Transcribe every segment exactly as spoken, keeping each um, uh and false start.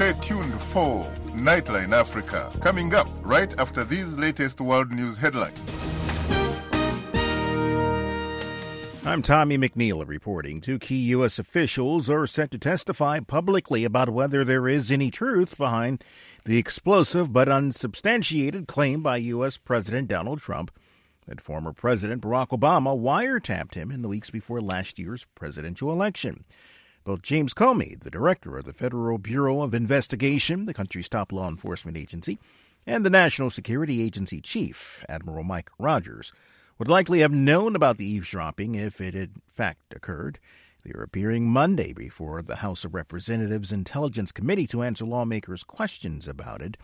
Stay tuned for Nightline Africa, coming up right after these latest world news headlines. I'm Tommy McNeil reporting. Two key U S officials are set to testify publicly about whether there is any truth behind the explosive but unsubstantiated claim by U S. President Donald Trump that former President Barack Obama wiretapped him in the weeks before last year's presidential election. Both James Comey, the director of the Federal Bureau of Investigation, the country's top law enforcement agency, and the National Security Agency chief, Admiral Mike Rogers, would likely have known about the eavesdropping if it had in fact occurred. They are appearing Monday before the House of Representatives Intelligence Committee to answer lawmakers' questions about it.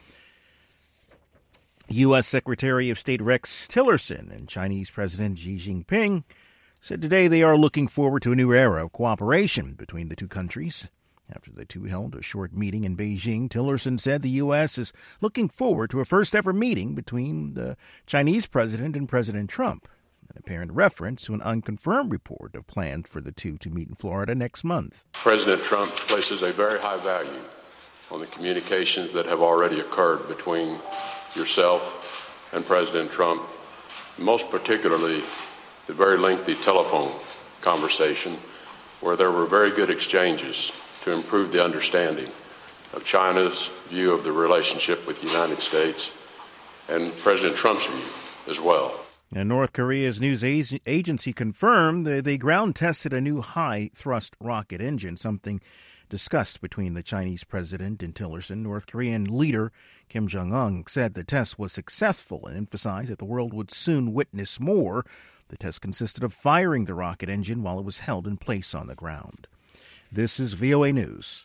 U S. Secretary of State Rex Tillerson and Chinese President Xi Jinping said today they are looking forward to a new era of cooperation between the two countries. After the two held a short meeting in Beijing, Tillerson said the U S is looking forward to a first-ever meeting between the Chinese president and President Trump, an apparent reference to an unconfirmed report of plans for the two to meet in Florida next month. President Trump places a very high value on the communications that have already occurred between yourself and President Trump, most particularly the very lengthy telephone conversation where there were very good exchanges to improve the understanding of China's view of the relationship with the United States and President Trump's view as well. And North Korea's news agency confirmed that they ground-tested a new high-thrust rocket engine, something discussed between the Chinese president and Tillerson. North Korean leader Kim Jong-un said the test was successful and emphasized that the world would soon witness more. The test consisted of firing the rocket engine while it was held in place on the ground. This is V O A News.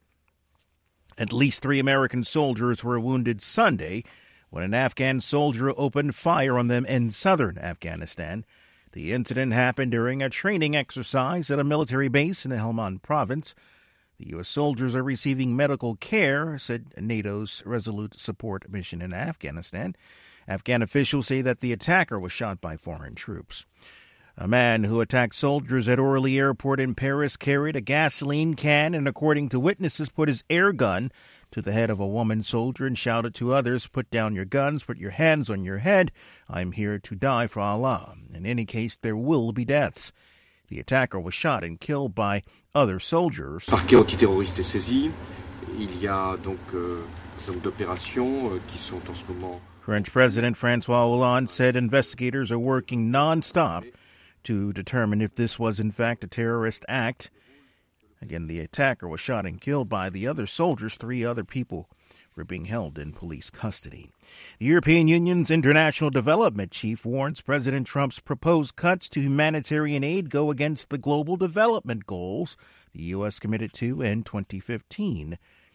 At least three American soldiers were wounded Sunday when an Afghan soldier opened fire on them in southern Afghanistan. The incident happened during a training exercise at a military base in the Helmand province. The U S soldiers are receiving medical care, said NATO's Resolute Support mission in Afghanistan. Afghan officials say that the attacker was shot by foreign troops. A man who attacked soldiers at Orly Airport in Paris carried a gasoline can and, according to witnesses, put his air gun to the head of a woman soldier and shouted to others, "Put down your guns, put your hands on your head. I'm here to die for Allah. In any case, there will be deaths." The attacker was shot and killed by other soldiers. Parquet antiterroriste est saisi. Il y a donc un certain nombre d'opérations qui sont en ce moment. French President Francois Hollande said investigators are working nonstop to determine if this was in fact a terrorist act. Again, the attacker was shot and killed by the other soldiers. Three other people were being held in police custody. The European Union's international development chief warns President Trump's proposed cuts to humanitarian aid go against the global development goals the U S committed to in twenty fifteen.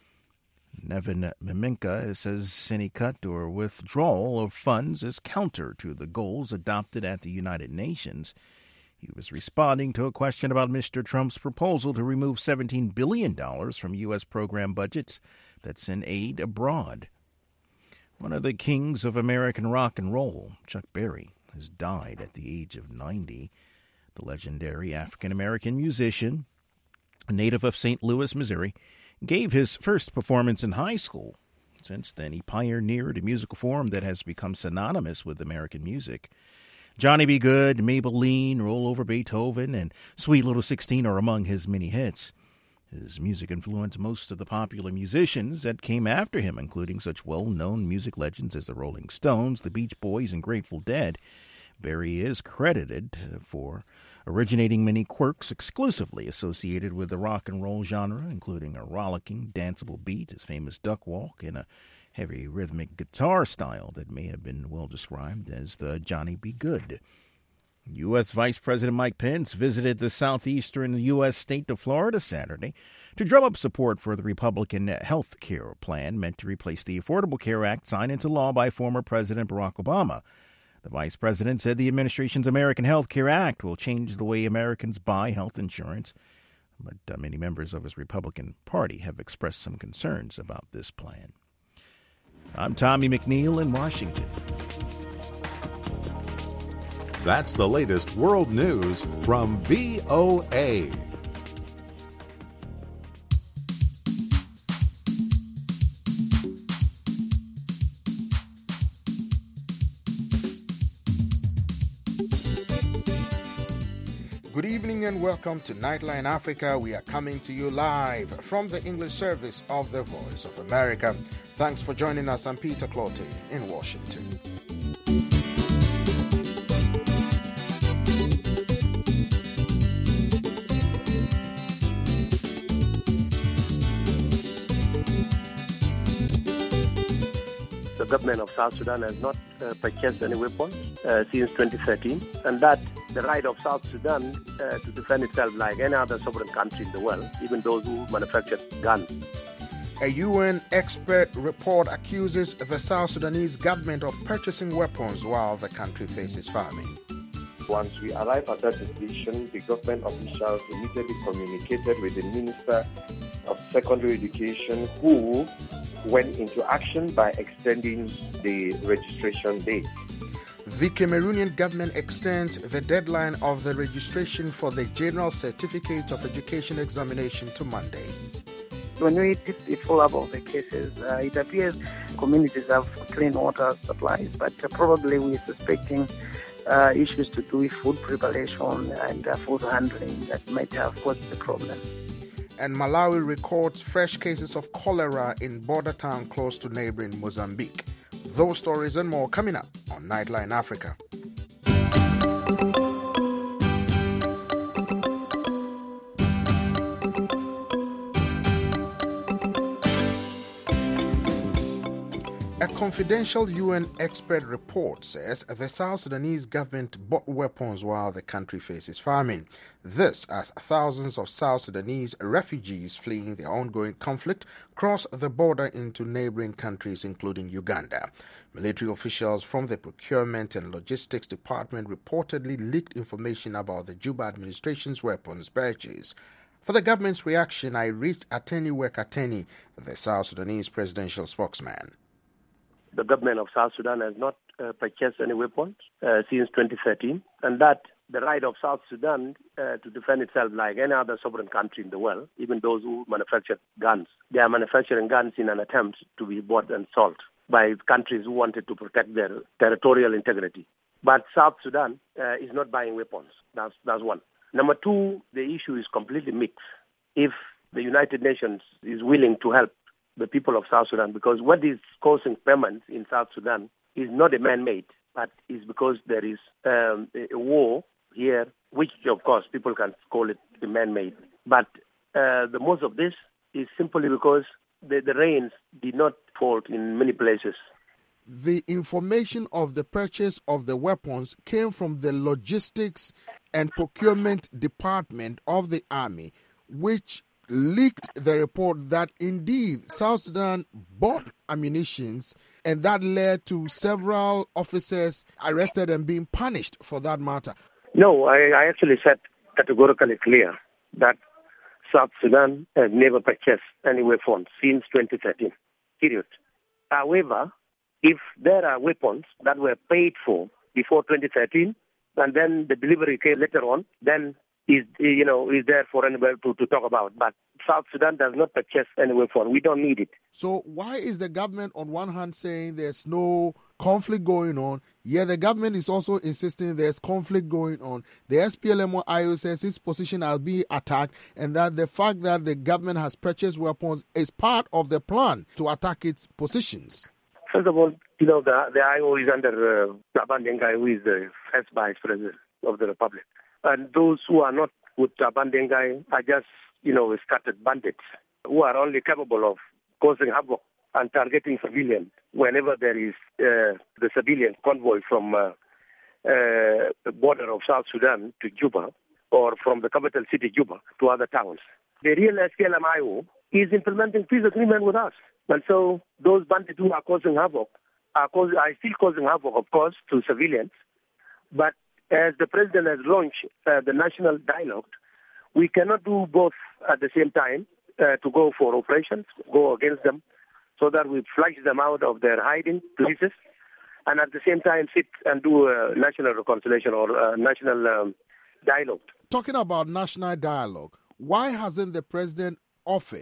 Nevin Mimica says any cut or withdrawal of funds is counter to the goals adopted at the United Nations. He was responding to a question about Mister Trump's proposal to remove seventeen billion dollars from U S program budgets that send aid abroad. One of the kings of American rock and roll, Chuck Berry, has died at the age of ninety. The legendary African-American musician, a native of Saint Louis, Missouri, gave his first performance in high school. Since then, he pioneered a musical form that has become synonymous with American music. Johnny B. Good, Maybelline, Roll Over Beethoven, and Sweet Little Sixteen are among his many hits. His music influenced most of the popular musicians that came after him, including such well-known music legends as the Rolling Stones, the Beach Boys, and Grateful Dead. Berry is credited for originating many quirks exclusively associated with the rock and roll genre, including a rollicking, danceable beat, his famous duck walk, and a heavy rhythmic guitar style that may have been well described as the Johnny B. Good. U S. Vice President Mike Pence visited the southeastern U S state of Florida Saturday to drum up support for the Republican health care plan meant to replace the Affordable Care Act signed into law by former President Barack Obama. The vice president said the administration's American Health Care Act will change the way Americans buy health insurance, but uh, many members of his Republican Party have expressed some concerns about this plan. I'm Tommy McNeil in Washington. That's the latest world news from V O A. Good evening and welcome to Nightline Africa. We are coming to you live from the English service of the Voice of America. Thanks for joining us. I'm Peter Clottey in Washington. The government of South Sudan has not uh, purchased any weapons uh, since twenty thirteen, and that the right of South Sudan uh, to defend itself like any other sovereign country in the world, even those who manufacture guns. A U N expert report accuses the South Sudanese government of purchasing weapons while the country faces famine. Once we arrived at that decision, the government officials immediately communicated with the Minister of Secondary Education, who went into action by extending the registration date. The Cameroonian government extends the deadline of the registration for the General Certificate of Education examination to Monday. When we did the follow-up of the cases, uh, it appears communities have clean water supplies, but uh, probably we're suspecting uh, issues to do with food preparation and uh, food handling that might have caused the problem. And Malawi records fresh cases of cholera in border town close to neighboring Mozambique. Those stories and more coming up on Nightline Africa. A confidential U N expert report says the South Sudanese government bought weapons while the country faces famine. This as thousands of South Sudanese refugees fleeing the ongoing conflict cross the border into neighboring countries including Uganda. Military officials from the Procurement and Logistics Department reportedly leaked information about the Juba administration's weapons purchase. For the government's reaction, I reached Ateni Wekateni, the South Sudanese presidential spokesman. The government of South Sudan has not uh, purchased any weapons uh, since twenty thirteen, and that the right of South Sudan uh, to defend itself like any other sovereign country in the world, even those who manufacture guns. They are manufacturing guns in an attempt to be bought and sold by countries who wanted to protect their territorial integrity. But South Sudan uh, is not buying weapons. That's, that's one. Number two, the issue is completely mixed. If the United Nations is willing to help the people of South Sudan, because what is causing famine in South Sudan is not a man-made, but is because there is um, a war here, which of course people can call it a man-made. But uh, the most of this is simply because the, the rains did not fall in many places. The information of the purchase of the weapons came from the Logistics and Procurement Department of the Army, which leaked the report that indeed South Sudan bought ammunitions, and that led to several officers arrested and being punished for that matter. No, I, I actually said categorically clear that South Sudan has never purchased any weapons since twenty thirteen, period. However, if there are weapons that were paid for before twenty thirteen, and then the delivery came later on, then is you know is there for anybody to, to talk about. But South Sudan does not purchase any weapon. We don't need it. So why is the government on one hand saying there's no conflict going on, yet the government is also insisting there's conflict going on? The S P L M I O says its position has been attacked, and that the fact that the government has purchased weapons is part of the plan to attack its positions. First of all, you know, the, the I O is under uh, Taban Dengai, who is the first vice president of the republic. And those who are not with Taban Dengai are just, you know, scattered bandits who are only capable of causing havoc and targeting civilians whenever there is uh, the civilian convoy from uh, uh, the border of South Sudan to Juba, or from the capital city, Juba, to other towns. The real S P L M I O is implementing peace agreement with us. And so those bandits who are causing havoc are, causing, are still causing havoc, of course, to civilians. But as the president has launched uh, the national dialogue, we cannot do both at the same time, uh, to go for operations, go against them, so that we flush them out of their hiding places, and at the same time sit and do a national reconciliation or a national um, dialogue. Talking about national dialogue, why hasn't the president offered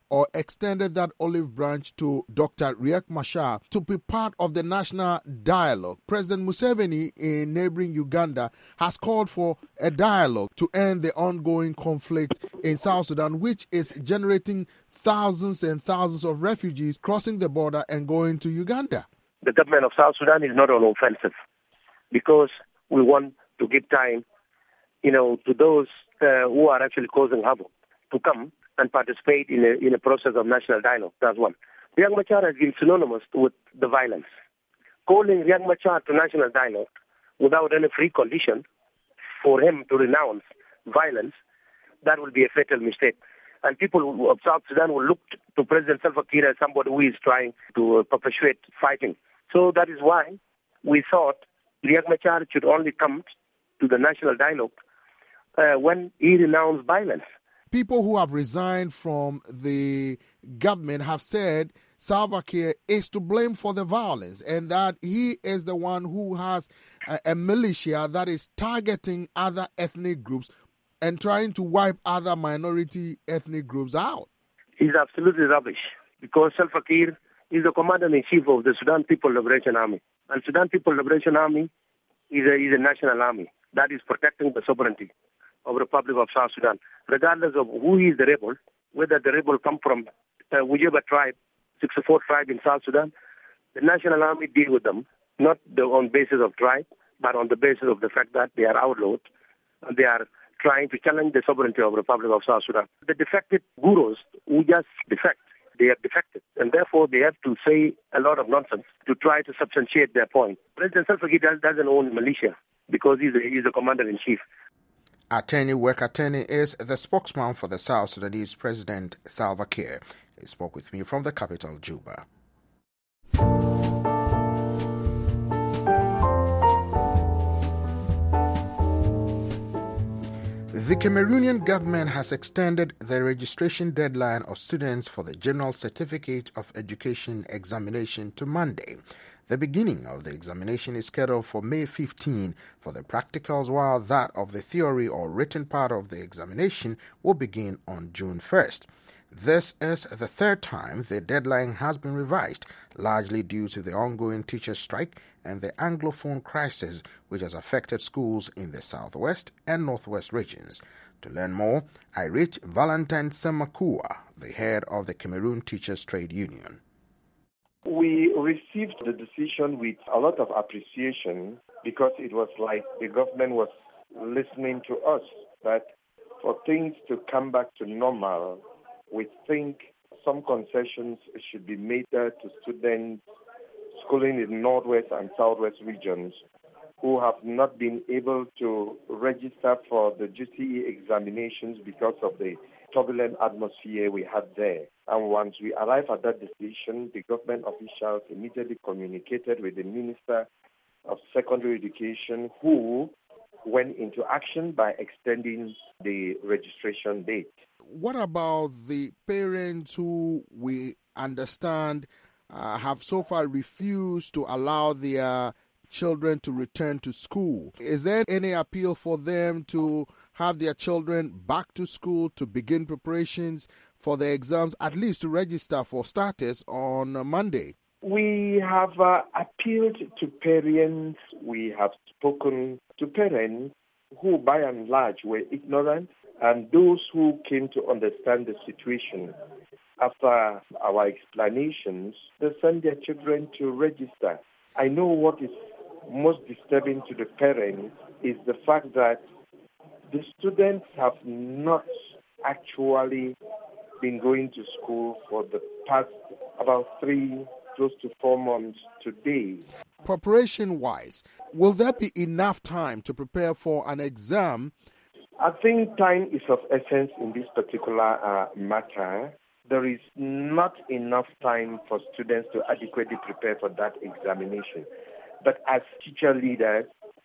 or extended that olive branch to Doctor Riek Machar to be part of the national dialogue. President Museveni in neighboring Uganda has called for a dialogue to end the ongoing conflict in South Sudan, which is generating thousands and thousands of refugees crossing the border and going to Uganda. The government of South Sudan is not on offensive because we want to give time, you know, to those uh, who are actually causing havoc to come and participate in a, in a process of national dialogue. That's one. Riek Machar has been synonymous with the violence. Calling Riek Machar to national dialogue without any free condition for him to renounce violence, that will be a fatal mistake. And people of South Sudan will look to President Salva Kiir as somebody who is trying to perpetuate fighting. So that is why we thought Riek Machar should only come to the national dialogue uh, when he renounced violence. People who have resigned from the government have said Salva Kiir is to blame for the violence and that he is the one who has a, a militia that is targeting other ethnic groups and trying to wipe other minority ethnic groups out. He's absolutely rubbish because Salva Kiir is the commander-in-chief of the Sudan People Liberation Army. And Sudan People Liberation Army is a, is a national army that is protecting the sovereignty of the Republic of South Sudan. Regardless of who is the rebel, whether the rebel come from uh, whichever tribe, sixty-four tribe in South Sudan, the national army deal with them, not the, on basis of tribe, but on the basis of the fact that they are outlawed and they are trying to challenge the sovereignty of the Republic of South Sudan. The defected gurus who just defect, they are defected, and therefore they have to say a lot of nonsense to try to substantiate their point. President Salva Kiir doesn't own militia because he's a, he's a commander-in-chief. Attorney Work Attorney is the spokesman for the South Sudanese President Salva Kiir. He spoke with me from the capital, Juba. The Cameroonian government has extended the registration deadline of students for the General Certificate of Education examination to Monday. The beginning of the examination is scheduled for May fifteenth for the practicals, while that of the theory or written part of the examination will begin on June first. This is the third time the deadline has been revised, largely due to the ongoing teacher strike and the Anglophone crisis, which has affected schools in the southwest and northwest regions. To learn more, I reached Valentine Samakua, the head of the Cameroon Teachers Trade Union. We received the decision with a lot of appreciation because it was like the government was listening to us, that for things to come back to normal, we think some concessions should be made to students schooling in northwest and southwest regions who have not been able to register for the G C E examinations because of the turbulent atmosphere we had there. And once we arrived at that decision, the government officials immediately communicated with the Minister of Secondary Education, who went into action by extending the registration date. What about the parents who we understand uh, have so far refused to allow their children to return to school? Is there any appeal for them to have their children back to school to begin preparations for the exams, at least to register for starters on Monday? We have uh, appealed to parents. We have spoken to parents who, by and large, were ignorant, and those who came to understand the situation. After our explanations, they sent their children to register. I know what is most disturbing to the parents is the fact that the students have not actually been going to school for the past about three, close to four months today. Preparation-wise, will there be enough time to prepare for an exam? I think time is of essence in this particular uh, matter. There is not enough time for students to adequately prepare for that examination. But as teacher leaders,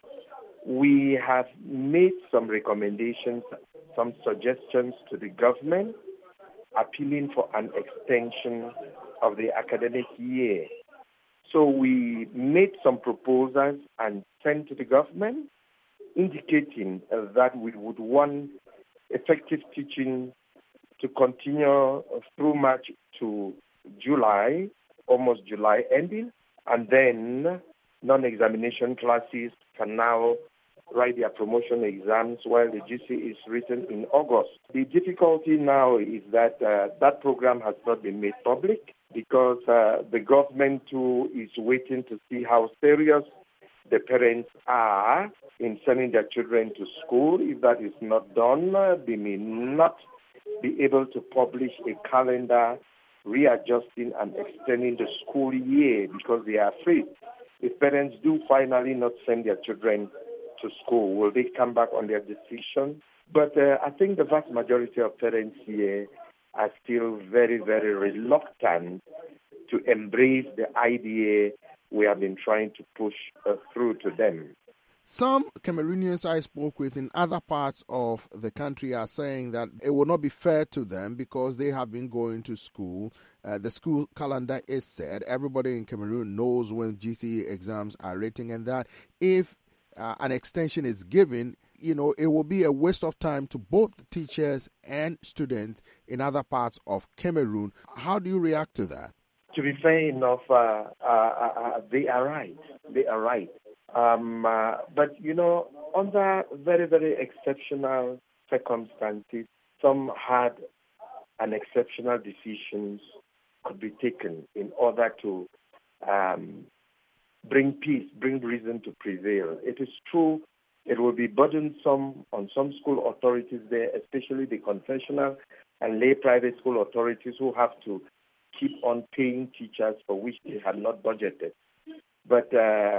we have made some recommendations, some suggestions to the government, appealing for an extension of the academic year. So we made some proposals and sent to the government, indicating uh, that we would want effective teaching to continue through March to July, almost July ending, and then non-examination classes can now write their promotion exams while the G C is written in August. The difficulty now is that uh, that program has not been made public because uh, the government too is waiting to see how serious the parents are in sending their children to school. If that is not done, uh, they may not be able to publish a calendar readjusting and extending the school year because they are afraid. If parents do finally not send their children to school, will they come back on their decision? But uh, I think the vast majority of parents here are still very, very reluctant to embrace the idea we have been trying to push uh, through to them. Some Cameroonians I spoke with in other parts of the country are saying that it will not be fair to them because they have been going to school. Uh, the school calendar is set. Everybody in Cameroon knows when G C E exams are written, and that if uh, an extension is given, you know, it will be a waste of time to both teachers and students in other parts of Cameroon. How do you react to that? To be fair enough, uh, uh, uh, they are right. They are right. Um, uh, but, you know, under very, very exceptional circumstances, some had an exceptional decisions could be taken in order to um, bring peace, bring reason to prevail. It is true it will be burdensome on some school authorities there, especially the confessional and lay private school authorities who have to keep on paying teachers for which they had not budgeted. But uh,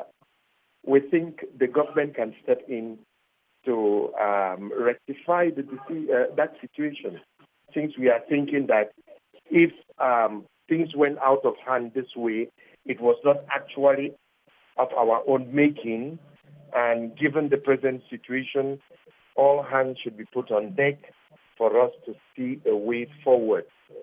we think the government can step in to um, rectify the, uh, that situation, since we are thinking that if um, things went out of hand this way, it was not actually of our own making, and given the present situation, all hands should be put on deck for us to see a way forward.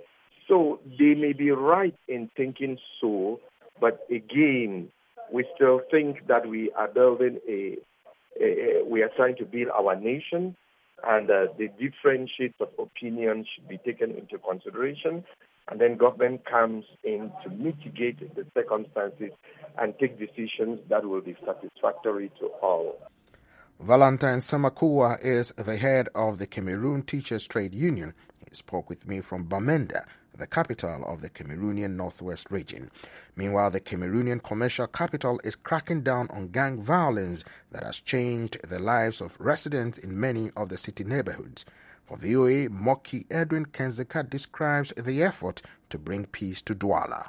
So they may be right in thinking so, but again, we still think that we are building a, a, a we are trying to build our nation, and uh, the different shades of opinion should be taken into consideration, and then government comes in to mitigate the circumstances and take decisions that will be satisfactory to all. Valentine Samakua is the head of the Cameroon Teachers Trade Union. He spoke with me from Bamenda, the capital of the Cameroonian Northwest region. Meanwhile, the Cameroonian commercial capital is cracking down on gang violence that has changed the lives of residents in many of the city neighborhoods. For V O A, Moki Edwin Kenzeka describes the effort to bring peace to Douala.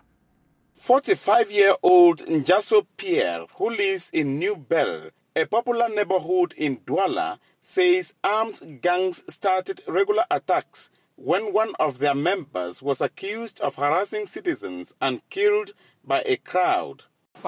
forty-five-year-old Njaso Pierre, who lives in New Bell, a popular neighborhood in Douala, says armed gangs started regular attacks when one of their members was accused of harassing citizens and killed by a crowd.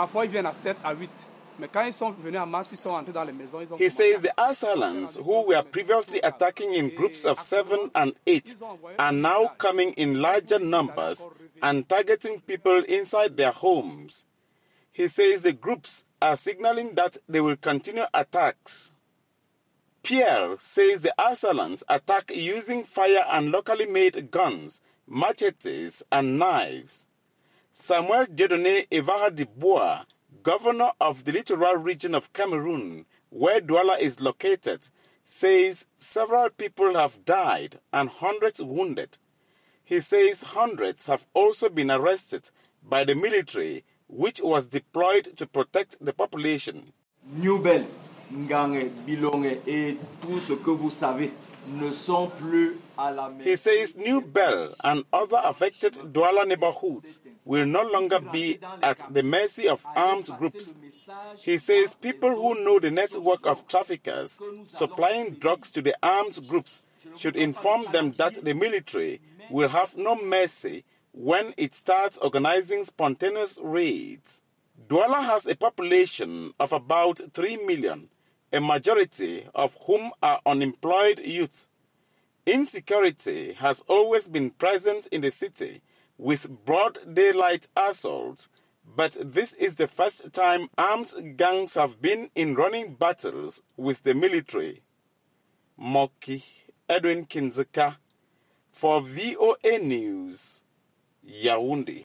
He says the assailants, who were previously attacking in groups of seven and eight, are now coming in larger numbers and targeting people inside their homes. He says the groups are signaling that they will continue attacks. Pierre says the assailants attack using fire and locally made guns, machetes, and knives. Samuel Dieudonné Evara Dubois, governor of the littoral region of Cameroon, where Douala is located, says several people have died and hundreds wounded. He says hundreds have also been arrested by the military, which was deployed to protect the population. New Bell, Ngange, Bilonge et tout ce que vous savez ne sont plus à la maison. He says New Bell and other affected Douala neighborhoods will no longer be at the mercy of armed groups. He says people who know the network of traffickers supplying drugs to the armed groups should inform them that the military will have no mercy when it starts organizing spontaneous raids. Douala has a population of about three million, a majority of whom are unemployed youth. Insecurity has always been present in the city with broad daylight assaults, but this is the first time armed gangs have been in running battles with the military. Moki Edwin Kinzeka For V O A News, Yaoundé.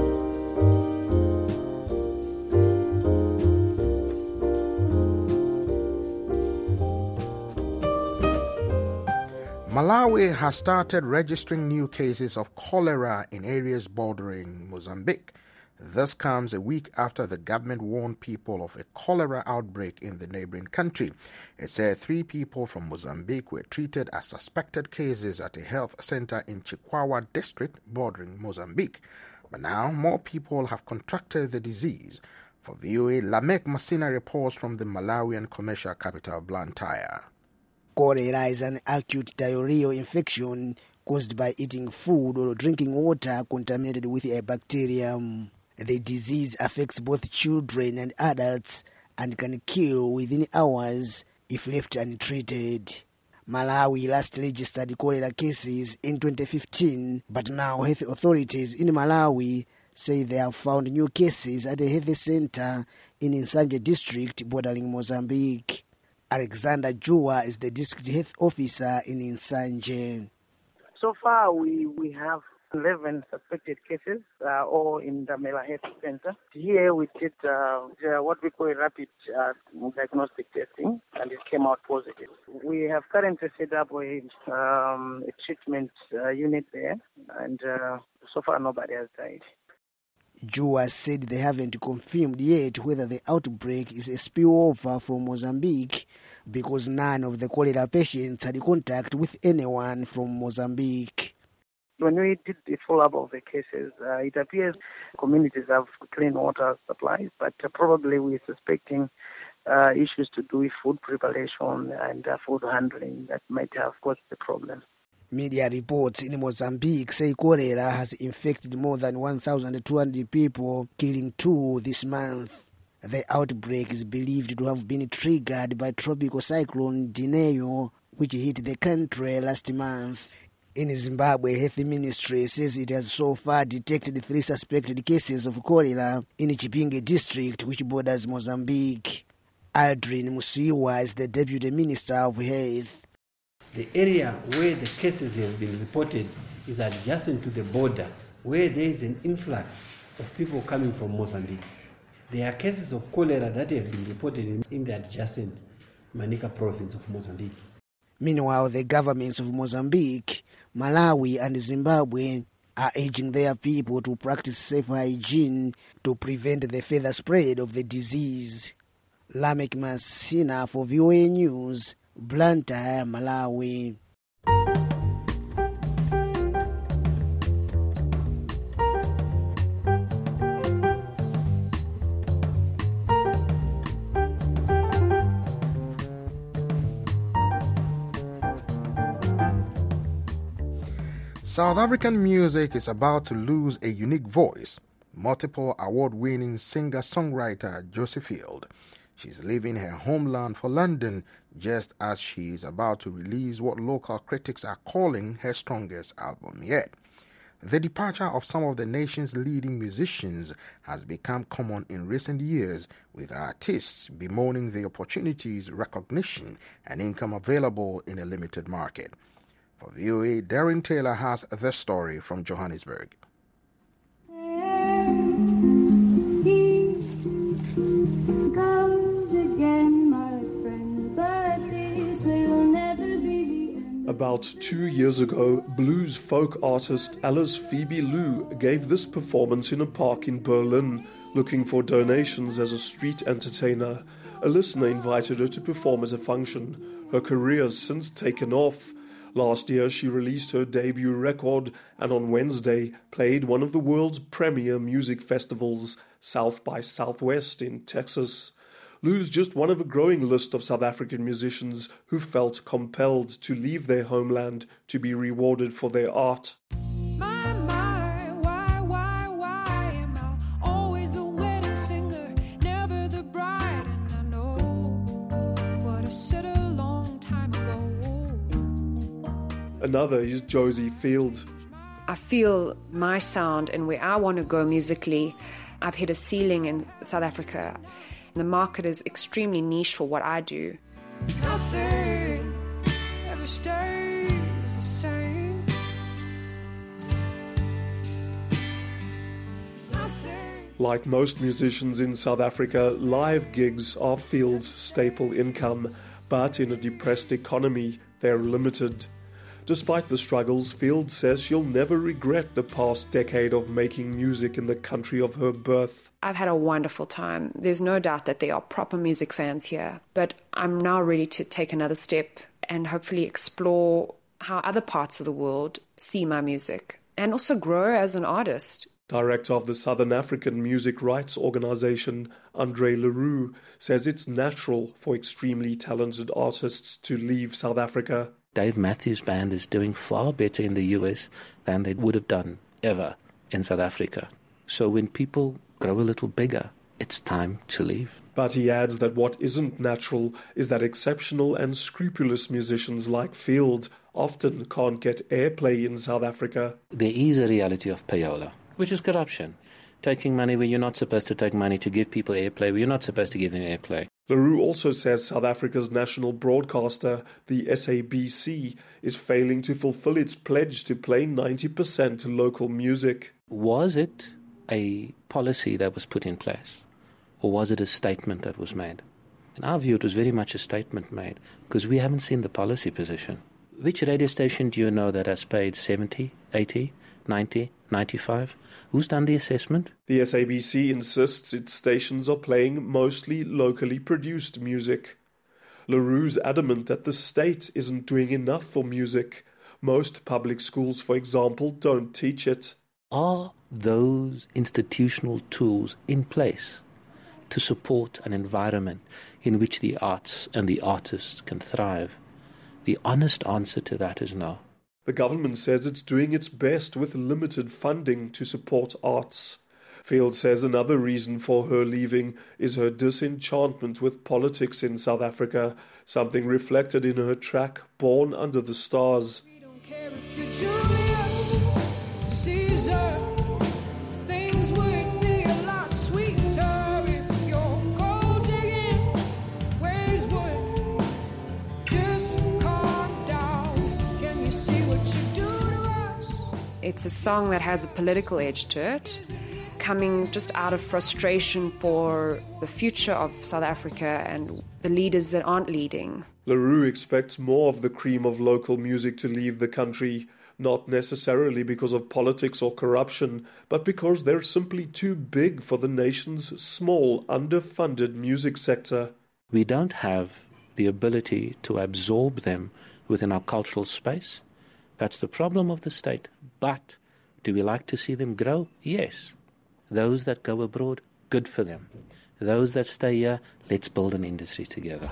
Malawi has started registering new cases of cholera in areas bordering Mozambique. This comes a week after the government warned people of a cholera outbreak in the neighboring country. It said three people from Mozambique were treated as suspected cases at a health center in Chikwawa district bordering Mozambique. But now more people have contracted the disease. For V O A, Lamek Masina reports from the Malawian commercial capital Blantyre. Cholera is an acute diarrheal infection caused by eating food or drinking water contaminated with a bacterium. The disease affects both children and adults and can kill within hours if left untreated. Malawi last registered cholera cases in twenty fifteen, but now health authorities in Malawi say they have found new cases at a health center in Nsanje district bordering Mozambique. Alexander Jua is the district health officer in Nsanje. So far, we, we have eleven suspected cases, uh, all in the Mela Health Center. Here we did uh, what we call rapid uh, diagnostic testing, and it came out positive. We have currently set up a, um, a treatment uh, unit there, and uh, so far nobody has died. Jua said they haven't confirmed yet whether the outbreak is a spillover from Mozambique because none of the cholera patients had contact with anyone from Mozambique. When we did the follow-up of the cases, uh, it appears communities have clean water supplies, but uh, probably we're suspecting uh, issues to do with food preparation and uh, food handling that might have caused the problem. Media reports in Mozambique say cholera has infected more than one thousand two hundred people, killing two this month. The outbreak is believed to have been triggered by tropical cyclone Dineo, which hit the country last month. In Zimbabwe, Health Ministry says it has so far detected three suspected cases of cholera in Chipinge district, which borders Mozambique. Aldrin Musiwa is the Deputy Minister of Health. The area where the cases have been reported is adjacent to the border, where there is an influx of people coming from Mozambique. There are cases of cholera that have been reported in, in the adjacent Manica province of Mozambique. Meanwhile, the governments of Mozambique, Malawi and Zimbabwe are urging their people to practice safe hygiene to prevent the further spread of the disease. Lamek Masina for V O A News, Blantyre, Malawi. South African music is about to lose a unique voice. Multiple award-winning singer-songwriter Josie Field. She's leaving her homeland for London just as she's about to release what local critics are calling her strongest album yet. The departure of some of the nation's leading musicians has become common in recent years, with artists bemoaning the opportunities, recognition, and income available in a limited market. For V O A, Darren Taylor has the story from Johannesburg. About two years ago, blues folk artist Alice Phoebe Lou gave this performance in a park in Berlin, looking for donations as a street entertainer. A listener invited her to perform as a function. Her career has since taken off. Last year, she released her debut record and on Wednesday played one of the world's premier music festivals, South by Southwest in Texas. Lou's just one of a growing list of South African musicians who felt compelled to leave their homeland to be rewarded for their art. My, my, why, why, why am I always a wedding singer, never the bride? And I know what I said a long time ago. Another is Josie Field. I feel my sound and where I want to go musically, I've hit a ceiling in South Africa. The market is extremely niche for what I do. Nothing ever stays the same. Like most musicians in South Africa, live gigs are Field's staple income, but in a depressed economy, they're limited. Despite the struggles, Field says she'll never regret the past decade of making music in the country of her birth. I've had a wonderful time. There's no doubt that there are proper music fans here, but I'm now ready to take another step and hopefully explore how other parts of the world see my music and also grow as an artist. Director of the Southern African Music Rights Organization, Andre Leroux, says it's natural for extremely talented artists to leave South Africa. Dave Matthews Band is doing far better in the U S than they would have done ever in South Africa. So when people grow a little bigger, it's time to leave. But he adds that what isn't natural is that exceptional and scrupulous musicians like Field often can't get airplay in South Africa. There is a reality of payola, which is corruption. Taking money where you're not supposed to take money to give people airplay where you're not supposed to give them airplay. Leroux also says South Africa's national broadcaster, the S A B C, is failing to fulfill its pledge to play ninety percent local music. Was it a policy that was put in place, or was it a statement that was made? In our view, it was very much a statement made, because we haven't seen the policy position. Which radio station do you know that has paid seventy, eighty, ninety, ninety-five? Who's done the assessment? The S A B C insists its stations are playing mostly locally produced music. Leroux's adamant that the state isn't doing enough for music. Most public schools, for example, don't teach it. Are those institutional tools in place to support an environment in which the arts and the artists can thrive? The honest answer to that is no. The government says it's doing its best with limited funding to support arts. Field says another reason for her leaving is her disenchantment with politics in South Africa, something reflected in her track Born Under the Stars. It's a song that has a political edge to it, coming just out of frustration for the future of South Africa and the leaders that aren't leading. Leroux expects more of the cream of local music to leave the country, not necessarily because of politics or corruption, but because they're simply too big for the nation's small, underfunded music sector. We don't have the ability to absorb them within our cultural space. That's the problem of the state. But do we like to see them grow? Yes. Those that go abroad, good for them. Those that stay here, let's build an industry together.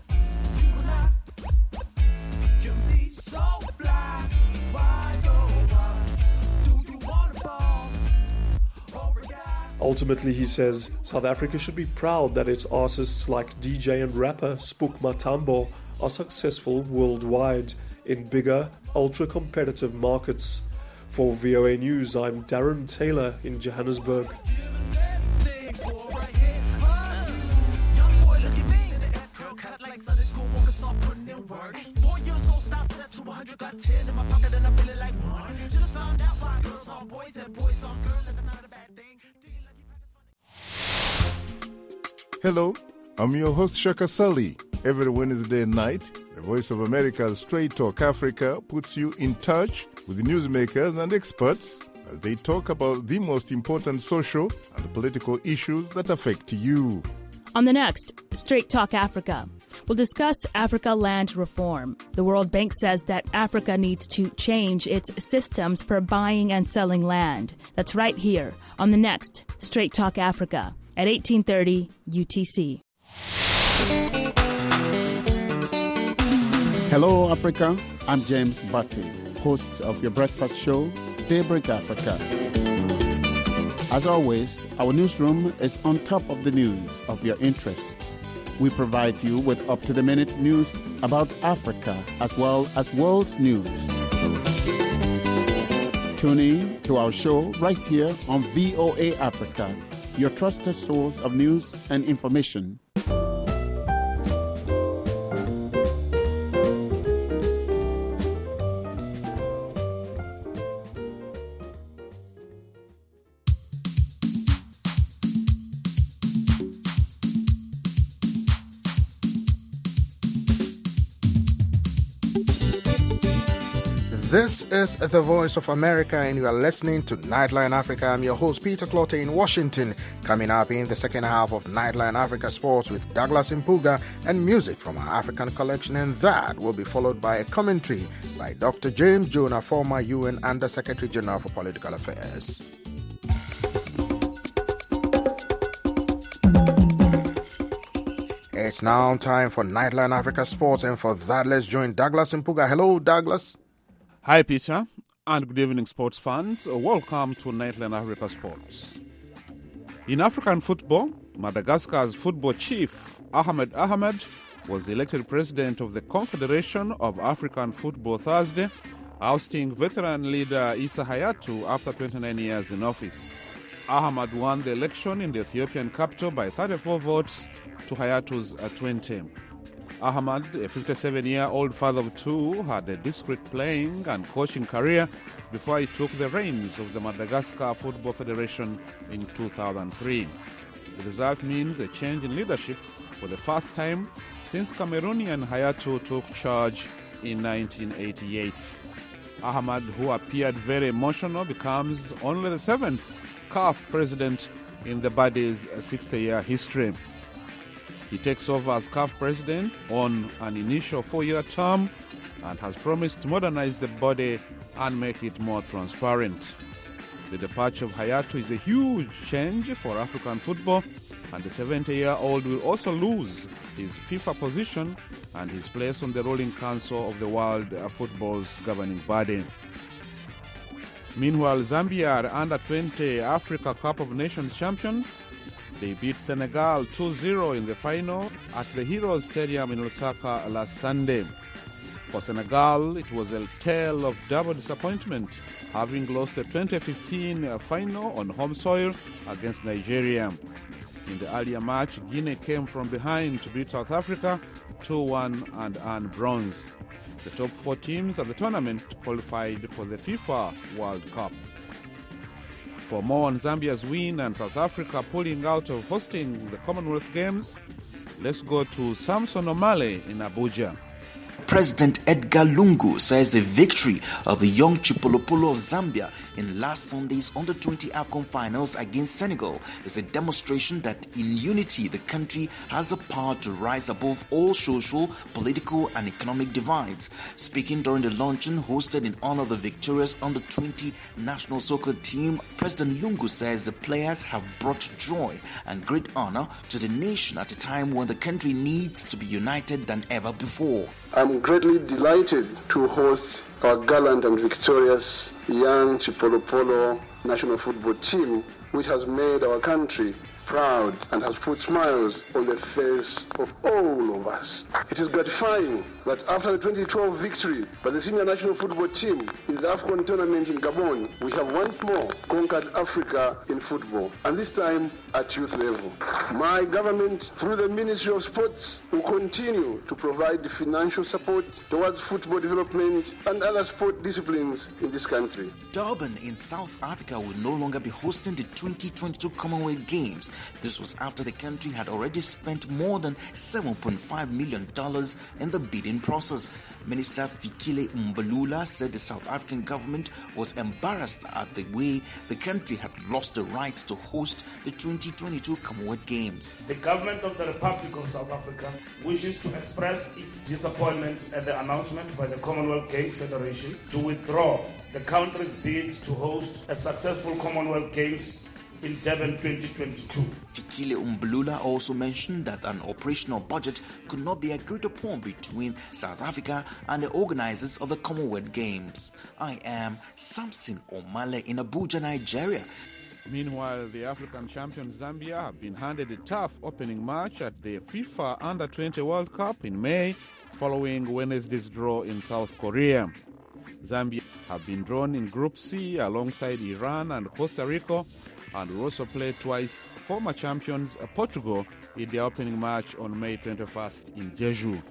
Ultimately, he says, South Africa should be proud that its artists like D J and rapper Spook Matambo are successful worldwide in bigger, ultra-competitive markets. For V O A News, I'm Darren Taylor in Johannesburg. Hello, I'm your host Shaka Sally. Every Wednesday night, the Voice of America's Straight Talk Africa puts you in touch with newsmakers and experts as they talk about the most important social and political issues that affect you. On the next Straight Talk Africa, we'll discuss Africa land reform. The World Bank says that Africa needs to change its systems for buying and selling land. That's right here on the next Straight Talk Africa at eighteen thirty U T C. Hello, Africa. I'm James Batty, host of your breakfast show, Daybreak Africa. As always, our newsroom is on top of the news of your interest. We provide you with up-to-the-minute news about Africa as well as world news. Tune in to our show right here on V O A Africa, your trusted source of news and information. This is the Voice of America, and you are listening to Nightline Africa. I'm your host, Peter Clotte in Washington. Coming up in the second half of Nightline Africa Sports with Douglas Mpuga and music from our African collection, and that will be followed by a commentary by Doctor James Jonah, former U N Under-Secretary General for Political Affairs. It's now time for Nightline Africa Sports, and for that, let's join Douglas Mpuga. Hello, Douglas. Hi, Peter, and good evening, sports fans. Welcome to Nightline Africa Sports. In African football, Madagascar's football chief, Ahmed Ahmed, was elected president of the Confederation of African Football Thursday, ousting veteran leader Issa Hayatou after twenty-nine years in office. Ahmed won the election in the Ethiopian capital by thirty-four votes to Hayatou's twenty. Ahmed, a fifty-seven-year-old father of two, had a discreet playing and coaching career before he took the reins of the Madagascar Football Federation in two thousand three. The result means a change in leadership for the first time since Cameroonian Hayatou took charge in nineteen eighty-eight. Ahmed, who appeared very emotional, becomes only the seventh C A F president in the body's sixty-year history. He takes over as C A F president on an initial four-year term and has promised to modernize the body and make it more transparent. The departure of Hayatou is a huge change for African football, and the seventy-year-old will also lose his FIFA position and his place on the ruling council of the World Football's governing body. Meanwhile, Zambia are under twenty Africa Cup of Nations champions. They beat Senegal two zero in the final at the Heroes Stadium in Lusaka last Sunday. For Senegal, it was a tale of double disappointment, having lost the twenty fifteen final on home soil against Nigeria. In the earlier match, Guinea came from behind to beat South Africa two one and earn bronze. The top four teams at the tournament qualified for the FIFA World Cup. For more on Zambia's win and South Africa pulling out of hosting the Commonwealth Games, let's go to Samson Omale in Abuja. President Edgar Lungu says the victory of the young Chipolopolo of Zambia in last Sunday's under twenty AFCON finals against Senegal is a demonstration that in unity the country has the power to rise above all social, political and economic divides. Speaking during the luncheon hosted in honor of the victorious under twenty national soccer team, President Lungu says the players have brought joy and great honor to the nation at a time when the country needs to be united than ever before. I'm greatly delighted to host our gallant and victorious young Chipolopolo national football team, which has made our country proud and has put smiles on the face of all of us. It is gratifying that after the twenty twelve victory by the senior national football team in the AFCON tournament in Gabon, we have once more conquered Africa in football, and this time at youth level. My government, through the Ministry of Sports, will continue to provide financial support towards football development and other sport disciplines in this country. Durban in South Africa will no longer be hosting the twenty twenty-two Commonwealth Games. This was after the country had already spent more than seven point five million dollars in the bidding process. Minister Fikile Mbalula said the South African government was embarrassed at the way the country had lost the right to host the twenty twenty-two Commonwealth Games. The government of the Republic of South Africa wishes to express its disappointment at the announcement by the Commonwealth Games Federation to withdraw the country's bid to host a successful Commonwealth Games in Durban twenty twenty-two. Fikile Mbalula also mentioned that an operational budget could not be agreed upon between South Africa and the organizers of the Commonwealth Games. I am Samson Omale in Abuja, Nigeria. Meanwhile, the African champions Zambia have been handed a tough opening match at the FIFA Under twenty World Cup in May, following Wednesday's draw in South Korea. Zambia have been drawn in Group C alongside Iran and Costa Rica, and will also play twice former champions Portugal in their opening match on May twenty-first in Jeju.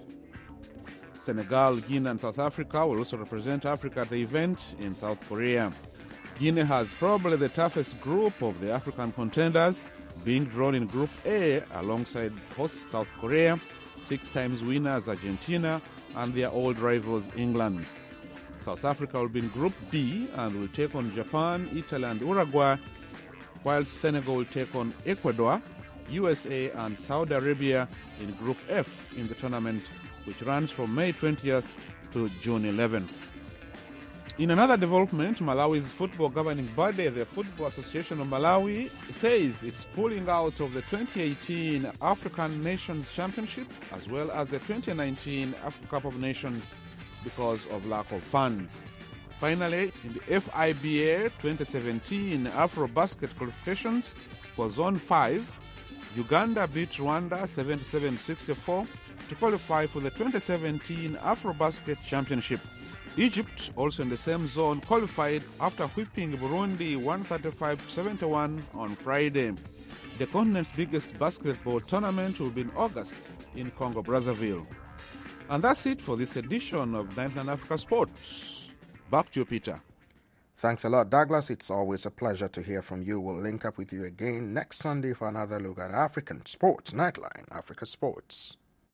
Senegal, Guinea and South Africa will also represent Africa at the event in South Korea. Guinea has probably the toughest group of the African contenders, being drawn in Group A alongside host South Korea, six times winners Argentina and their old rivals England. South Africa will be in Group B and will take on Japan, Italy, and Uruguay, while Senegal will take on Ecuador, U S A, and Saudi Arabia in Group F in the tournament, which runs from May twentieth to June eleventh. In another development, Malawi's football governing body, the Football Association of Malawi, says it's pulling out of the twenty eighteen African Nations Championship as well as the twenty nineteen Africa Cup of Nations because of lack of funds. Finally, in the F I B A twenty seventeen Afro-Basket qualifications for Zone five, Uganda beat Rwanda seventy-seven sixty-four to qualify for the twenty seventeen Afro-Basket Championship. Egypt, also in the same zone, qualified after whipping Burundi one thirty-five to seventy-one on Friday. The continent's biggest basketball tournament will be in August in Congo-Brazzaville. And that's it for this edition of Nightline Africa Sports. Back to you, Peter. Thanks a lot, Douglas. It's always a pleasure to hear from you. We'll link up with you again next Sunday for another look at African sports. Nightline Africa Sports.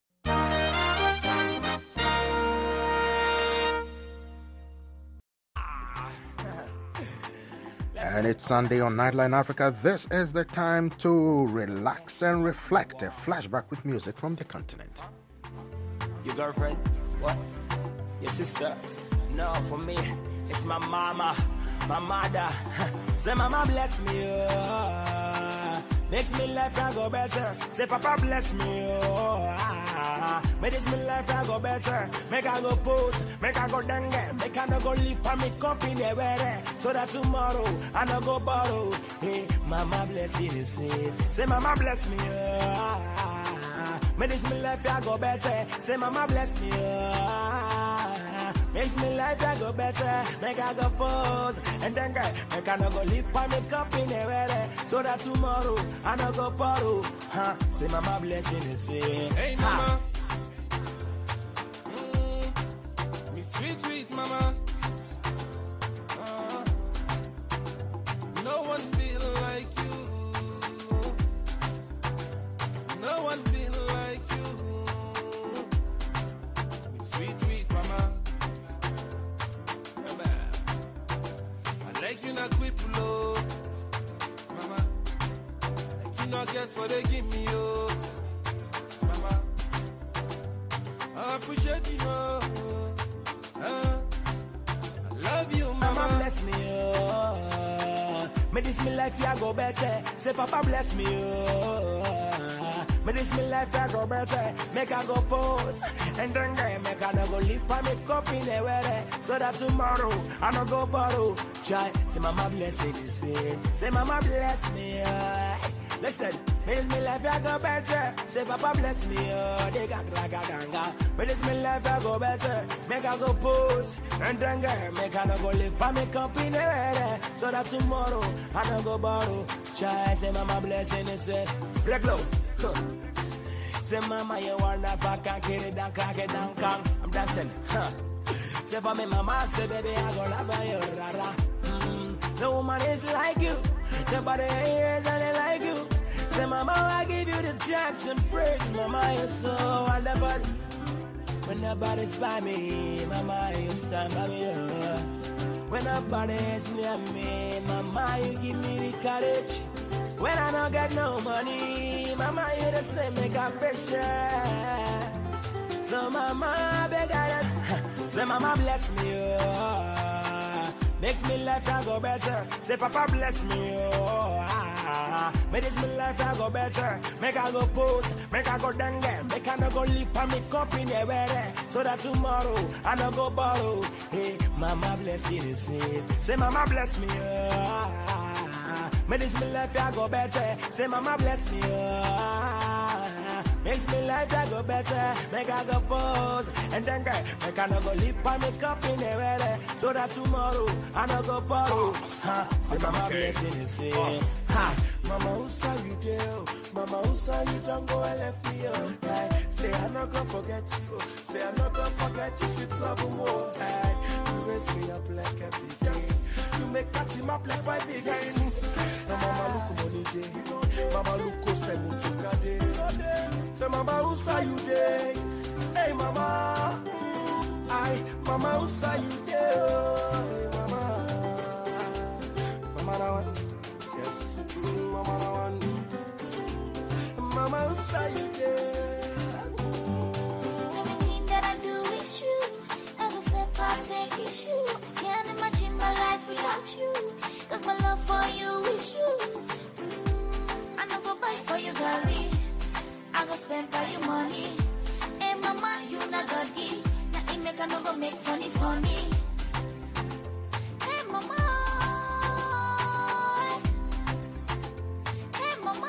And it's Sunday on Nightline Africa. This is the time to relax and reflect. A flashback with music from the continent. Your girlfriend? What? Your sister? No, for me, it's my mama, my mother. Say, mama bless me, oh. Makes me life I go better. Say, papa bless me, oh. Makes me life I go better. Make I go post, make I go dangle, make I no go live for me company where so that tomorrow I no go borrow. Hey, mama bless you this way. Say, mama bless me, oh. Makes me life I go better. Say, mama bless me, oh. Makes me life I go better. Make I go pose and then girl, make I no go live for me company where so that tomorrow I no go borrow. Huh? Say, mama bless you this way. Hey, mama. Mm, me sweet, sweet mama. Uh, no one feel like you. No one feel like you. Me sweet, sweet mama. I like you not quick low, mama. Like you not get what they give me, oh, mama. I appreciate you, oh. Uh, I love you, mama. Mama bless me, oh. May this me life ya go better. Say, papa bless me, oh. May this me life ya go better. Make I go pose and then girl, make I no go live for me company where so that tomorrow I no go borrow. Try, say, mama bless me this way. Say, mama bless me, oh. Listen, make me life ya go better. Say, papa bless me, oh. They got raga ganga. May this me life ya go better. Make I go pose and then girl, make I no go live for me company where so that tomorrow I no go borrow. Try, say, mama bless me this way. Black low. Huh. Say, mama, you wanna fuck and kill it down, cock it down, kang. I'm dancing, huh? Say, for me, mama, say, baby, I go love you, rara. Mm, no woman is like you. Nobody is and they like you. Say, mama, I give you the Jackson praise. Mama, you're so wonderful. When nobody's by me, mama, you stand by me, oh. When nobody is near me, mama, you give me the courage. When I don't got no money, mama, you the same, make a pressure. So mama, beg I say, mama bless me, oh. Makes me life I go better. Say, papa bless me, oh. Make this me life I go better. Make I go post, make I go dangle, make I no go live for me company where so that tomorrow I no go borrow. Hey, mama bless you this way. Say, mama bless me, oh. Make this me life I go better. Say, mama bless me, oh. Makes me life I go better. Make I go pose and then girl, make I no go live for me company where so that tomorrow I no go borrow. Huh? Say, mama bless you this way. Ha. Mama, who saw you there? Mama, who saw you don't go and left me, oh. Hey, say, I'm not gonna forget you. Say, I'm not gonna forget you, sweet love, more. Hey, you raise me up like a big game. You make that team up like my big game. Now, mama, look money day. Mama, look who send me to God. Say, mama, who saw you there? Hey, mama. I, mama, who saw you there? Hey, mama. Mama, that one. Yes. Mm, mama, that one. Mama, who say you there? Everything that I do is you. Every step I take is you. Can't imagine my life without you. Cause my love for you is you. Mm, I no go buy for you, Gary. I go spend for you money. Hey, mama, you not got it. Now it make I no go make funny funny. Hey, mama. Hey, mama.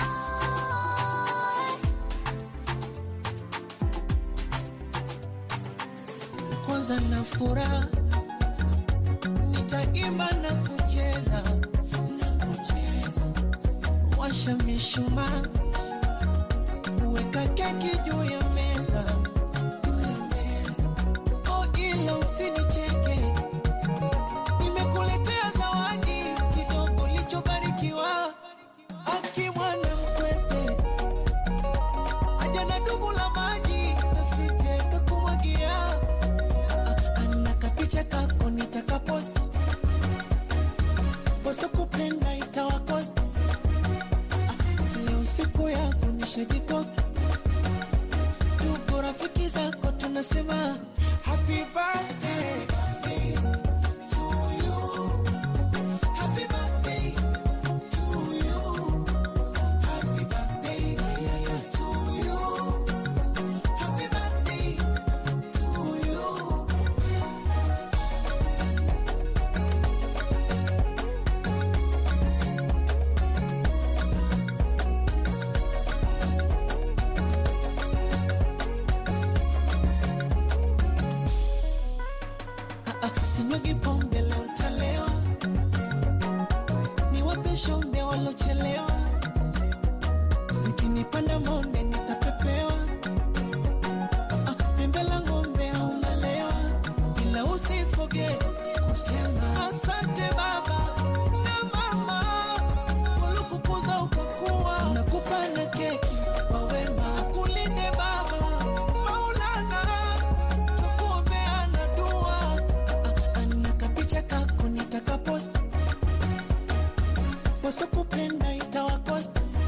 Kwanza na furaha nitaimba na kucheza na kucheza, washa mishumaa, weka keki juu ya meza, juu ya meza. Oh, ila usinicheke, nimekuletea zawadi kidogo lichobarikiwa. Aki mwana mkwete aja na dumu la maji nasije kakumwagia. Picha kako nitaka post, boso kupenda itawa cost. Leo siku yako nishajikoki, tuko rafiki zako tunasema happy birthday to you, happy birthday to you, happy birthday to you, happy birthday to you. Sinyagi pombe leo utalewa, niwape shombe walochelewa, zikinipanda monde nitapepewa. Pembe la ng'ombe au malewa, ila usiforget kusema asante baba na mama, walikukuza ukakuwa, nakupa na keki kwa wema, kulinde baba Maulana, tukuombea na dua. Picha kako nitaka post, boso kupenda itawa cost.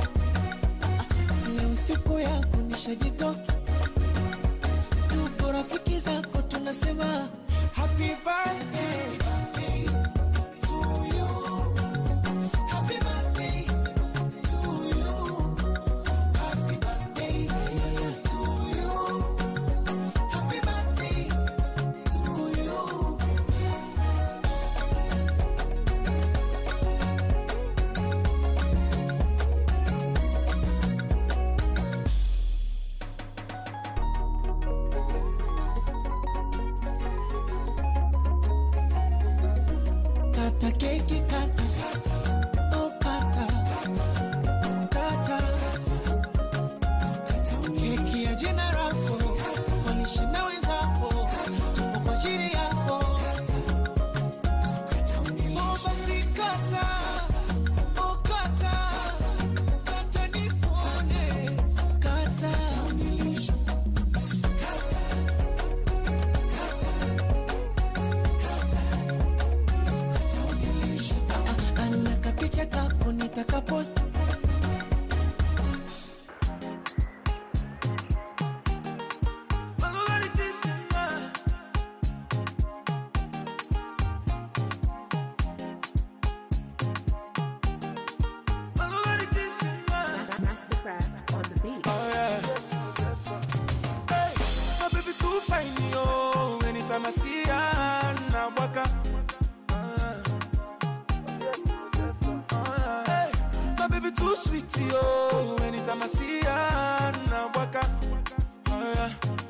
Leo siku yako nishajikoki, tuko rafiki zako tunasema happy birthday to you, happy birthday to you, happy birthday to you, happy birthday to you. Kata keki kata, oh kata, kata, keki ya jina lako, walishinda wenzako, tuko kwa ajili yako. Oh basi kata, oh kata, kata nikuone, kata, anaka picha kako nitaka post. Mastercraft on the beat. Oh yeah. Hey, my baby too fine, yo. Anytime I see her, na waka. Hey, my baby too sweet, yo. Anytime I see her, na waka. Oh yeah.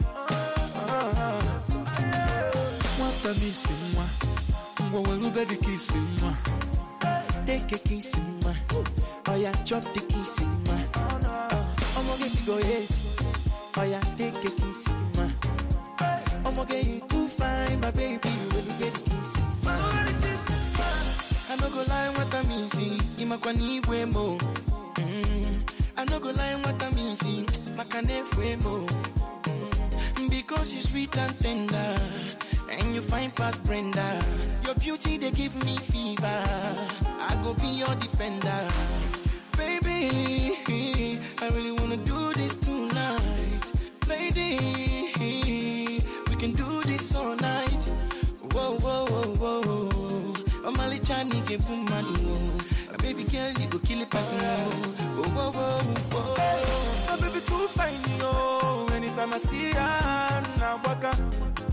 What a missing one. What will you be kissing one? Take a kiss in my. Oh yeah, chop the kiss in my. I'm gonna get you go yet. Oh yeah, take a kiss in my. I'm gonna get you too fine, my baby. When you get the kiss in my. I no go lie, what I'm missing. Ima kwa ni wemo. I no go lie, what I'm missing. Makane fwemo. Because you're sweet and tender. And you find past Brenda. Your beauty, they give me fever. I go be your defender. Baby, I really wanna do this tonight. Lady, we can do this all night. Whoa, whoa, whoa, whoa. I'm Ali Chani, give you my baby girl, you go kill it person. Whoa, whoa, whoa, whoa. My baby too fine, yo. Anytime I see her, now walk up.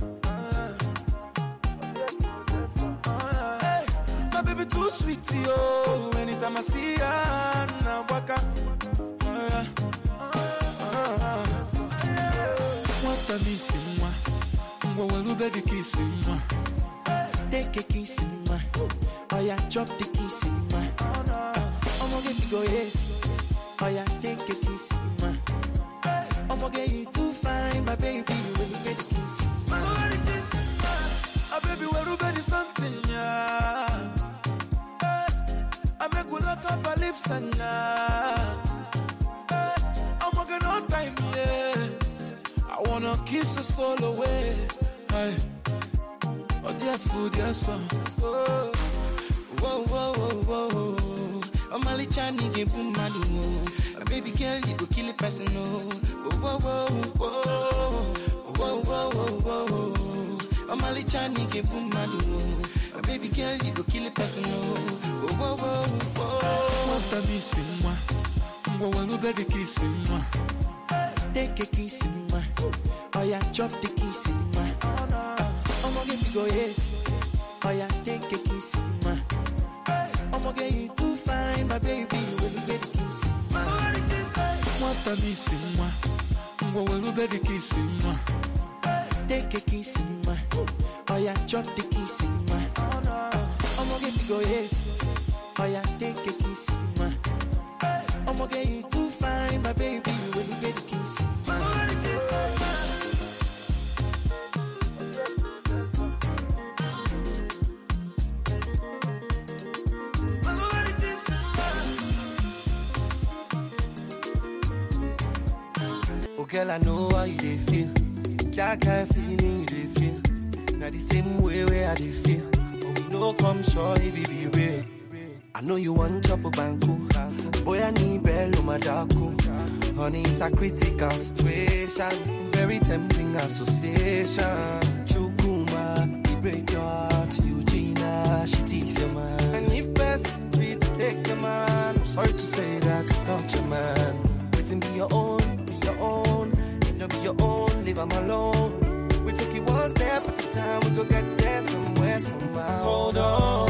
My baby too sweet, yo. Anytime I see her, now walk up. What's the missing one? What will be the kissing one? Take a kiss in my. Oh yeah, chop the kiss in my. I'm gonna get you go hit. Oh yeah, take a kiss in my. I'm gonna get you too fine, my baby. When you get the kiss in my. Oh baby, when you get something, yeah. I make you lock up her lips and yeah. I'm gonna get no time, yeah. I wanna kiss her soul away. Hey. Oh, dear food, dear son. Oh, whoa, whoa, whoa, whoa. I'm Ali Chani, give you my do. A baby girl, you go kill a person. Oh, whoa, whoa, whoa, whoa, whoa, whoa, whoa. I'm Ali Chani, give you my do. A baby girl, you go kill a person. Oh, whoa, whoa, whoa. What's the missing one? Whoa, whoa, baby kissing one. Take a kiss in my. Oh, yeah, chop the kiss in my. I'm gonna get you go hit. Oh yeah, take a kiss, ma. I'm gonna get you too fine, my baby. When you get a kiss, ma. What a missing, ma. When you get a kiss, ma. Take a kiss, ma. Oh yeah, chop the kiss, ma. I'm gonna get you go hit. Oh yeah, take a kiss, ma. I'm gonna get you too fine, my baby. When you get a kiss, ma. Girl, I know how you they feel. That kind of feeling you they feel. Not the same way where I they feel. But we know come sure if it be real. I know you want chop a banco. Boy, I need bello my darko. Honey, it's a critical situation. Very tempting association. Chukuma, he break your heart. Eugenia, she teach your man. And if best fit, take your man. I'm sorry to say that it's not your man. Waiting be your own. Your own, if not be your own, leave them alone. We take it one step at a time, we go get there somewhere, somehow. Hold on,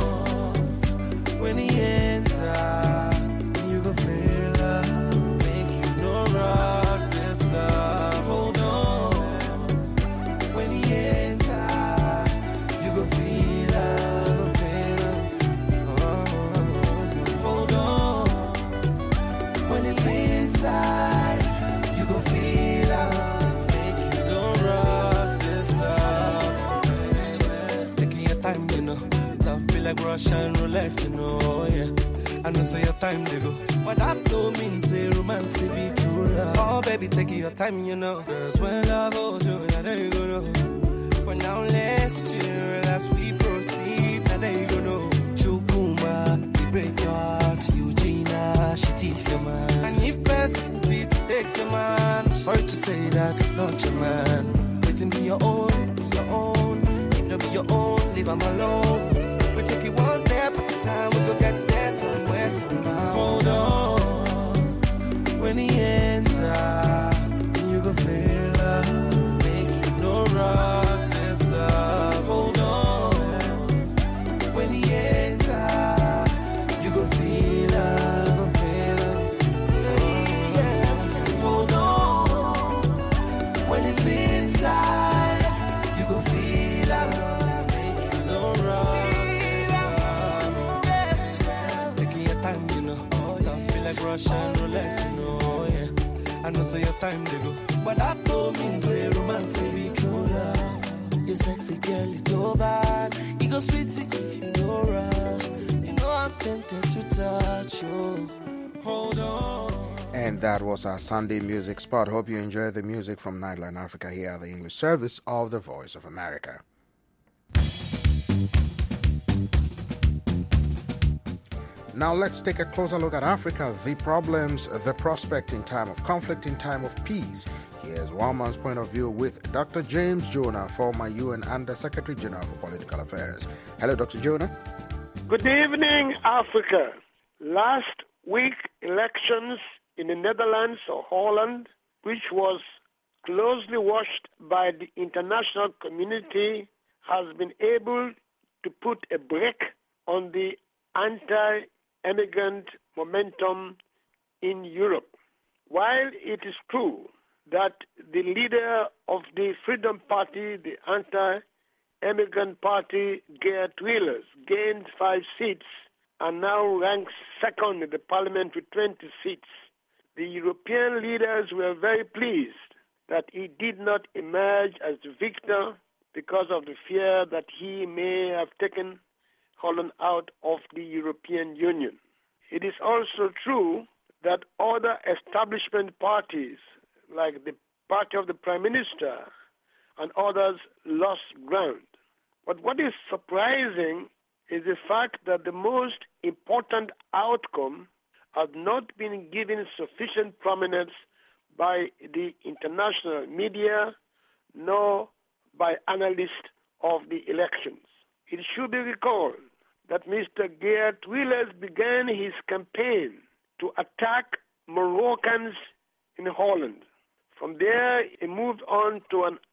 when he enter, you go feel love, make you no rush this love. Hold on, when he enter, you go feel love, go feel love. Oh, hold on, when it's inside. Feel love, make you no rush this love. Taking your time, you know. Love be like Russian roulette, you know, yeah. I know say your time they go, but that don't mean say romance be true love. Oh baby, taking your time, you know. Cause when love holds you, now there you go, no. For now let's chill as we proceed, now there you go, no. Chukuma, we break your heart, Eugenia, she teach your man. And if best we take your man, I'm sorry to say that it's not your man. Waiting be your own, be your own. If not be your own, leave him alone. We take it one step at a time, we go get there somewhere, somehow. Hold on, when he enter, you go feel love, make you no rush this love. Hold on, when he enter, you go feel love. Inside, you go feel love, make you no rush. Taking your time, you know. Love feel like Russian roulette, you know, yeah. I know say your time they go, but that don't mean say romance be true love. You sexy girl, it's so bad. You go sweet if you no rush. You know I'm tempted to touch you. Hold on. And that was our Sunday music spot. Hope you enjoyed the music from Nightline Africa here at the English service of the Voice of America. Now let's take a closer look at Africa, the problems, the prospect in time of conflict, in time of peace. Here's one man's point of view with Doctor James Jonah, former U N Under Secretary General for Political Affairs. Hello, Doctor Jonah. Good evening, Africa. Last week, elections in the Netherlands or Holland, which was closely watched by the international community, has been able to put a brake on the anti-immigrant momentum in Europe. While it is true that the leader of the Freedom Party, the anti-immigrant party, Geert Wilders, gained five seats and now ranks second in the parliament with twenty seats, the European leaders were very pleased that he did not emerge as the victor because of the fear that he may have taken Holland out of the European Union. It is also true that other establishment parties, like the party of the Prime Minister and others, lost ground. But what is surprising is the fact that the most important outcome has not been given sufficient prominence by the international media nor by analysts of the elections. It should be recalled that Mister Geert Wilders began his campaign to attack Moroccans in Holland. From there, he moved on to an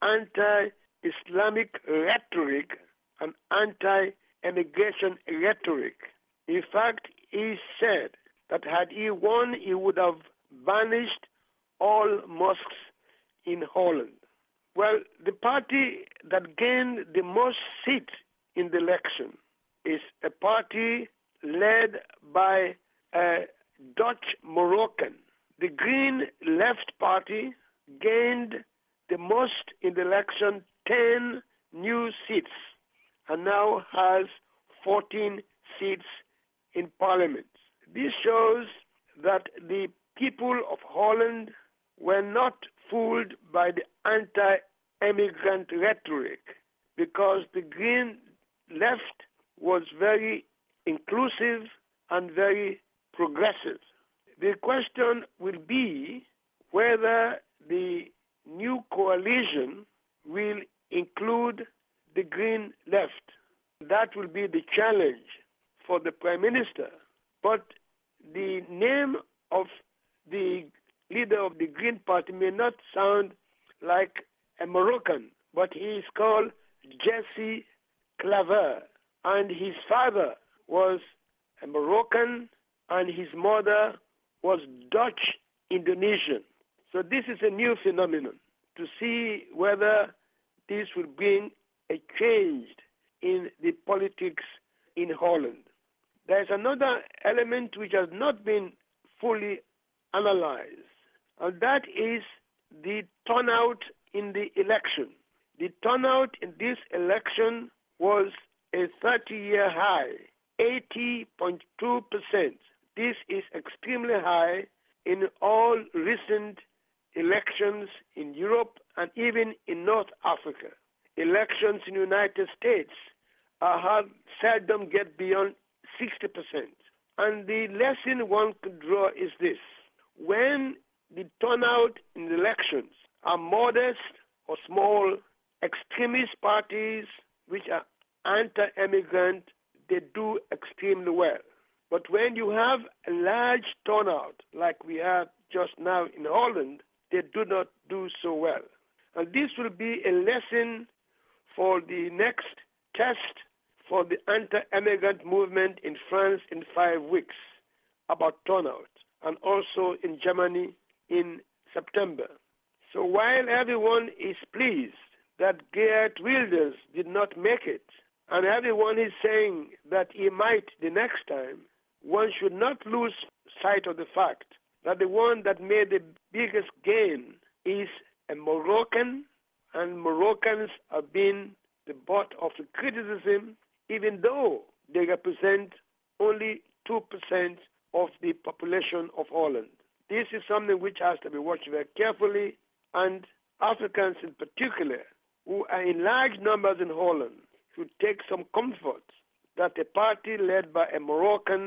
anti-Islamic rhetoric, an anti-immigration rhetoric. In fact, he said that had he won, he would have banished all mosques in Holland. Well, the party that gained the most seats in the election is a party led by a Dutch Moroccan. The Green Left Party gained the most in the election, ten new seats, and now has fourteen seats in parliament. This shows that the people of Holland were not fooled by the anti-immigrant rhetoric, because the Green Left was very inclusive and very progressive. The question will be whether the new coalition will include the Green Left. That will be the challenge for the Prime Minister. But the name of the leader of the Green Party may not sound like a Moroccan, but he is called Jesse Klaver, and his father was a Moroccan and his mother was Dutch Indonesian. So this is a new phenomenon, to see whether this will bring a change in the politics in Holland. There is another element which has not been fully analyzed, and that is the turnout in the election. The turnout in this election was a thirty-year high, eighty point two percent. This is extremely high in all recent elections in Europe and even in North Africa. Elections in the United States are hard, seldom get beyond sixty percent. And the lesson one could draw is this: when the turnout in the elections are modest or small, extremist parties which are anti-immigrant, they do extremely well. But when you have a large turnout, like we have just now in Holland, they do not do so well. And this will be a lesson for the next test for the anti-immigrant movement in France in five weeks about turnout, and also in Germany in September. So while everyone is pleased that Geert Wilders did not make it, and everyone is saying that he might the next time, one should not lose sight of the fact that the one that made the biggest gain is a Moroccan, and Moroccans have been the butt of the criticism, even though they represent only two percent of the population of Holland. This is something which has to be watched very carefully, and Africans in particular, who are in large numbers in Holland, should take some comfort that a party led by a Moroccan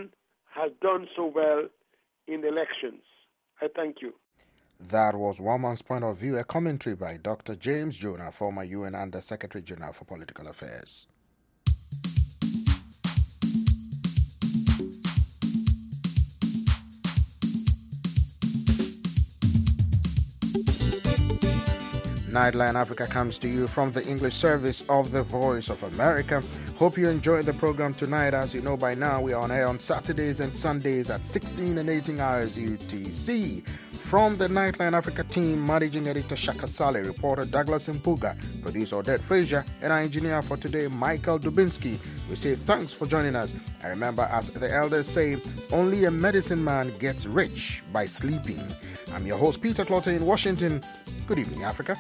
has done so well in elections. I thank you. That was one man's point of view, a commentary by Doctor James Jonah, former U N Under Secretary General for Political Affairs. Nightline Africa comes to you from the English service of the Voice of America. Hope you enjoyed the program tonight. As you know by now, we are on air on Saturdays and Sundays at sixteen and eighteen hours U T C. From the Nightline Africa team, managing editor Shaka Saleh, reporter Douglas Mpuga, producer Odette Frazier, and our engineer for today, Michael Dubinsky, we say thanks for joining us. And remember, as the elders say, only a medicine man gets rich by sleeping. I'm your host, Peter Clotter in Washington. Good evening, Africa.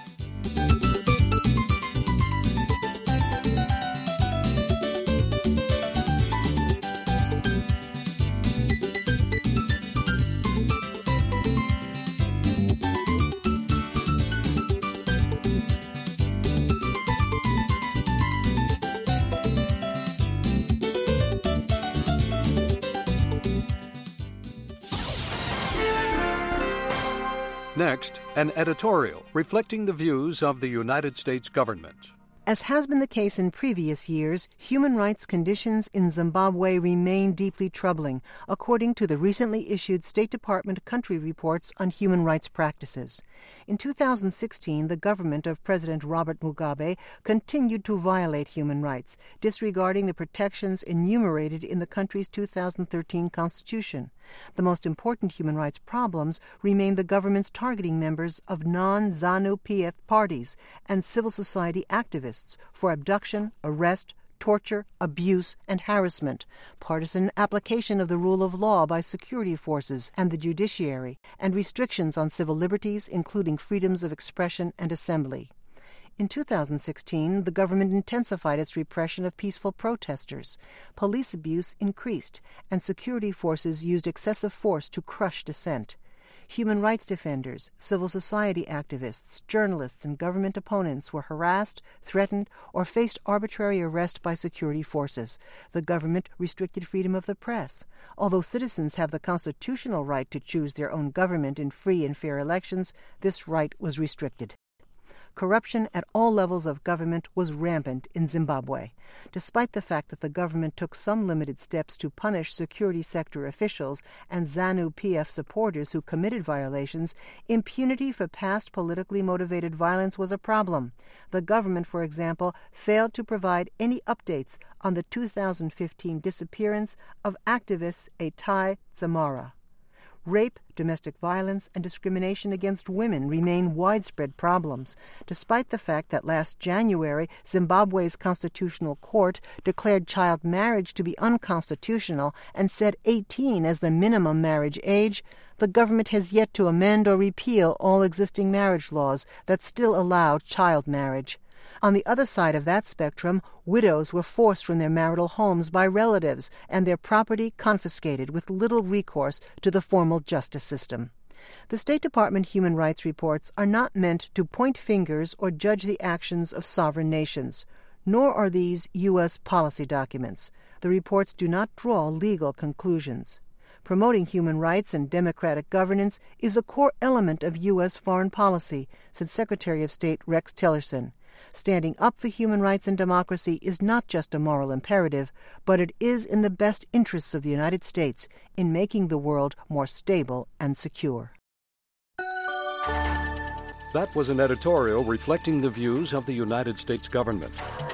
Next, an editorial reflecting the views of the United States government. As has been the case in previous years, human rights conditions in Zimbabwe remain deeply troubling, according to the recently issued State Department country reports on human rights practices. In two thousand sixteen, the government of President Robert Mugabe continued to violate human rights, disregarding the protections enumerated in the country's two thousand thirteen constitution. The most important human rights problems remain the government's targeting members of non-ZANU P F parties and civil society activists for abduction, arrest, torture, abuse, and harassment, partisan application of the rule of law by security forces and the judiciary, and restrictions on civil liberties, including freedoms of expression and assembly. In two thousand sixteen, the government intensified its repression of peaceful protesters. Police abuse increased, and security forces used excessive force to crush dissent. Human rights defenders, civil society activists, journalists, and government opponents were harassed, threatened, or faced arbitrary arrest by security forces. The government restricted freedom of the press. Although citizens have the constitutional right to choose their own government in free and fair elections, this right was restricted. Corruption at all levels of government was rampant in Zimbabwe. Despite the fact that the government took some limited steps to punish security sector officials and ZANU P F supporters who committed violations, impunity for past politically motivated violence was a problem. The government, for example, failed to provide any updates on the two thousand fifteen disappearance of activist Etai Zamora. Rape, domestic violence, and discrimination against women remain widespread problems, despite the fact that last January, Zimbabwe's constitutional court declared child marriage to be unconstitutional and set eighteen as the minimum marriage age. The government has yet to amend or repeal all existing marriage laws that still allow child marriage. On the other side of that spectrum, widows were forced from their marital homes by relatives and their property confiscated with little recourse to the formal justice system. The State Department human rights reports are not meant to point fingers or judge the actions of sovereign nations, nor are these U S policy documents. The reports do not draw legal conclusions. Promoting human rights and democratic governance is a core element of U S foreign policy, said Secretary of State Rex Tillerson. Standing up for human rights and democracy is not just a moral imperative, but it is in the best interests of the United States in making the world more stable and secure. That was an editorial reflecting the views of the United States government.